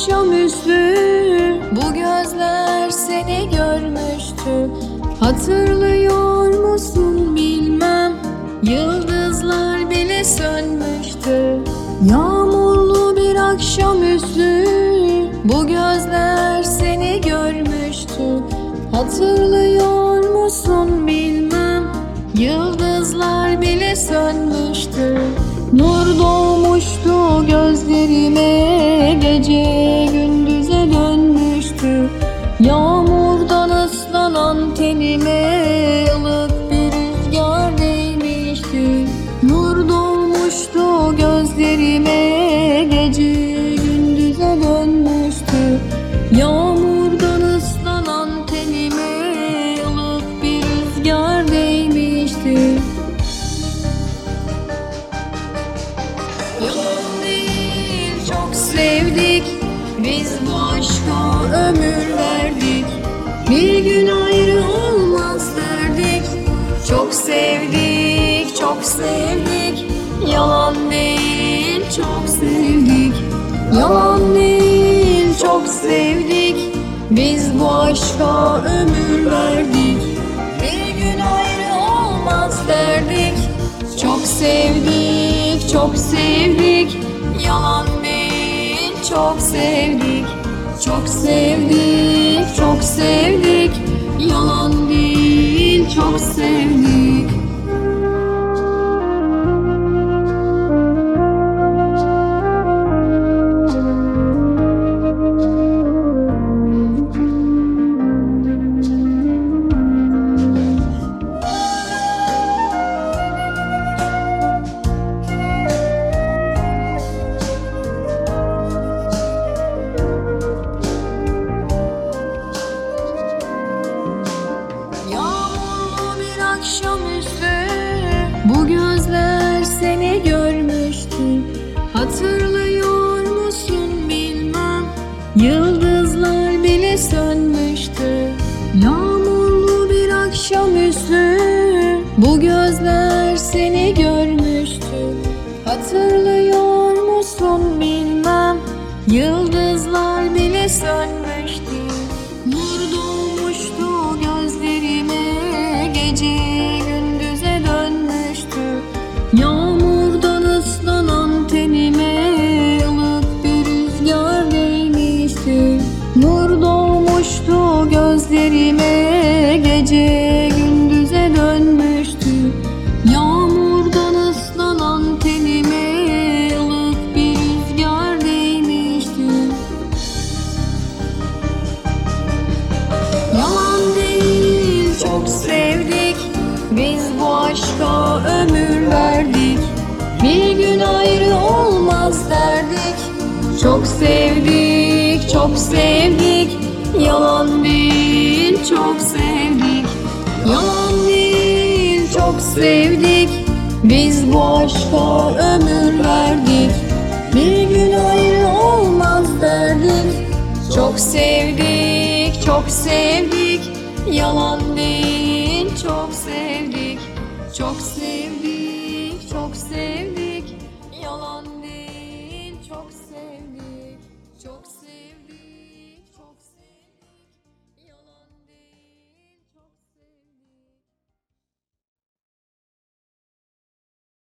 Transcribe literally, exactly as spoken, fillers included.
akşamüstü bu gözler seni görmüştü. Hatırlıyor musun bilmem, yıldızlar bile sönmüştü. Yağmurlu bir akşamüstü bu gözler seni görmüştü. Hatırlıyor musun bilmem, yıldızlar bile sönmüştü. Nur doğmuştu gözlerime, gece gündüze dönmüştü. Yağmurdan ıslanan tenime ılık bir rüzgar değmişti. Nur doğmuştu gözlerime, gece gündüze dönmüştü. Yağmurdan ıslanan tenime ılık bir rüzgar değmişti. Yalan değil, çok sevdik, biz bu aşka ömür verdik. Bir gün ayrı olmaz derdik. Çok sevdik, çok sevdik. Yalan değil, çok sevdik. Yalan değil, çok sevdik, biz bu aşka ömür verdik. Bir gün ayrı olmaz derdik. Çok sevdik, çok sevdik. Yalan değil, çok sevdik. Çok sevdik, çok sevdik. Yalan değil, çok sevdik. Akşamüstü bu gözler seni görmüştü. Hatırlıyor musun bilmem, yıldızlar bile sönmüştü. Yağmurlu bir akşamüstü bu gözler seni görmüştü. Hatırlıyor musun bilmem, yıldızlar bile sönmüştü. Nur doğmuştu gözlerime, gece gündüze dönmüştü. Yağmurdan ıslanan tenime ılık bir rüzgar değmişti. Nur doğmuştu gözlerime, gece gündüze dönmüştü. Yağmurdan ıslanan tenime ılık bir rüzgar değmişti. Yalan değil, çok sevdik, biz bu aşka ömür verdik. Bir gün ayrı olmaz derdik. Çok sevdik, çok sevdik. Yalan değil, çok sevdik. Yalan değil, çok sevdik, biz bu aşka ömür verdik. Bir gün ayrı olmaz derdik. Çok sevdik, çok sevdik. Yalan değil, çok sevdik. Çok sevdik, çok sevdik. Yalan değil, çok sevdik. Çok sevdik.